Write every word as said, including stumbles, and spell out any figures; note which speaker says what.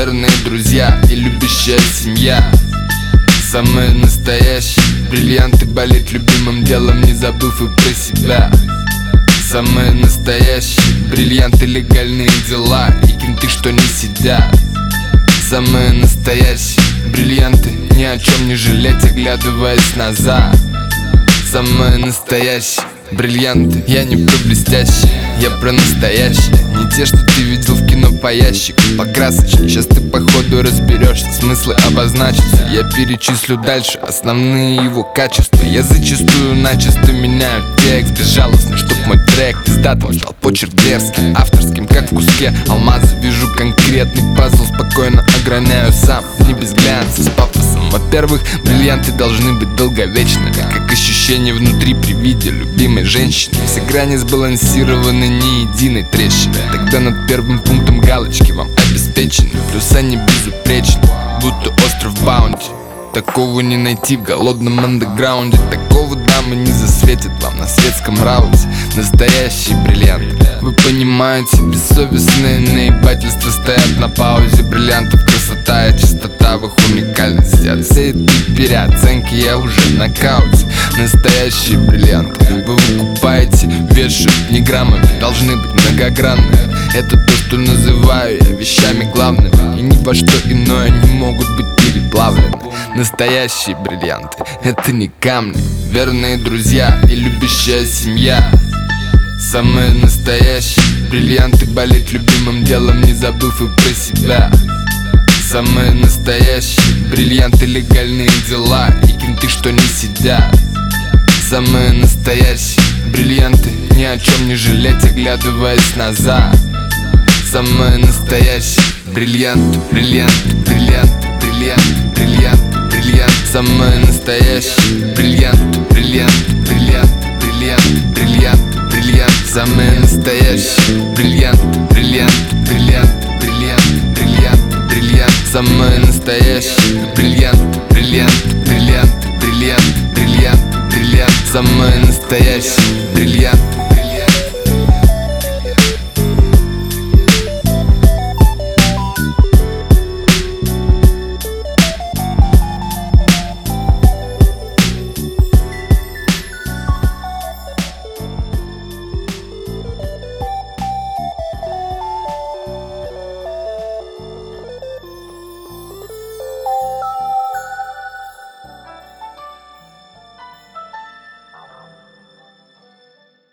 Speaker 1: верные друзья и любящая семья. Самые настоящие бриллианты, болеть любимым делом, не забыв и про себя. Самые настоящие бриллианты, легальные дела и кенты, что не сидят. Самые настоящие бриллианты, ни о чем не жалеть, оглядываясь назад. Самые настоящие бриллианты, я не про блестящие, я про настоящие. Не те, что ты видел в кино по ящику, по красочке. Сейчас ты походу разберешься, смыслы обозначатся. Я перечислю дальше основные его качества. Я зачастую начисто меняю текст безжалостно, чтоб мой трек пиздатым стал почерк дерзким, авторским, как в куске алмаза. Вижу конкретный пазл, спокойно ограняю сам, не без глянца, с пафосом. Во-первых, бриллианты должны быть долговечными, как ощущение внутри при виде любимой женщины. Все грани сбалансированы ни единой трещины. Тогда над первым пунктом галочки вам обеспечены. Плюс они безупречны, будто остров Баунти. Такого не найти в голодном андеграунде. Такого дамы не засветят вам на светском рауте. Настоящие бриллианты, вы понимаете, бессовестные наебательства стоят на паузе. Бриллиантов красота и чистота в их уникальности. От всей этой переоценки я уже в нокауте. Настоящие бриллианты вы выкупаете, вешают не граммами, должны быть многогранными. Это то, что называю я вещами главными, и ни во что иное не могут быть переплавлены. Настоящие бриллианты — это не камни, верные друзья и любящая семья. Самые настоящие бриллианты, болеть любимым делом, не забыв и про себя. Самые настоящие бриллианты, легальные дела и кенты, что не сидят. Самые настоящие бриллианты, ни о чем не жалеть, оглядываясь назад. Самые настоящие бриллианты, бриллианты, бриллианты, бриллианты, бриллианты, бриллианты. Самые настоящие бриллианты, бриллианты, бриллианты, бриллианты, бриллианты, бриллианты. Самые настоящие бриллианты, бриллианты, бриллианты, бриллианты, бриллианты, бриллианты. Самые настоящие бриллианты, бриллианты, бриллианты, бриллианты, бриллианты, бриллианты. Самые настоящие бриллианты.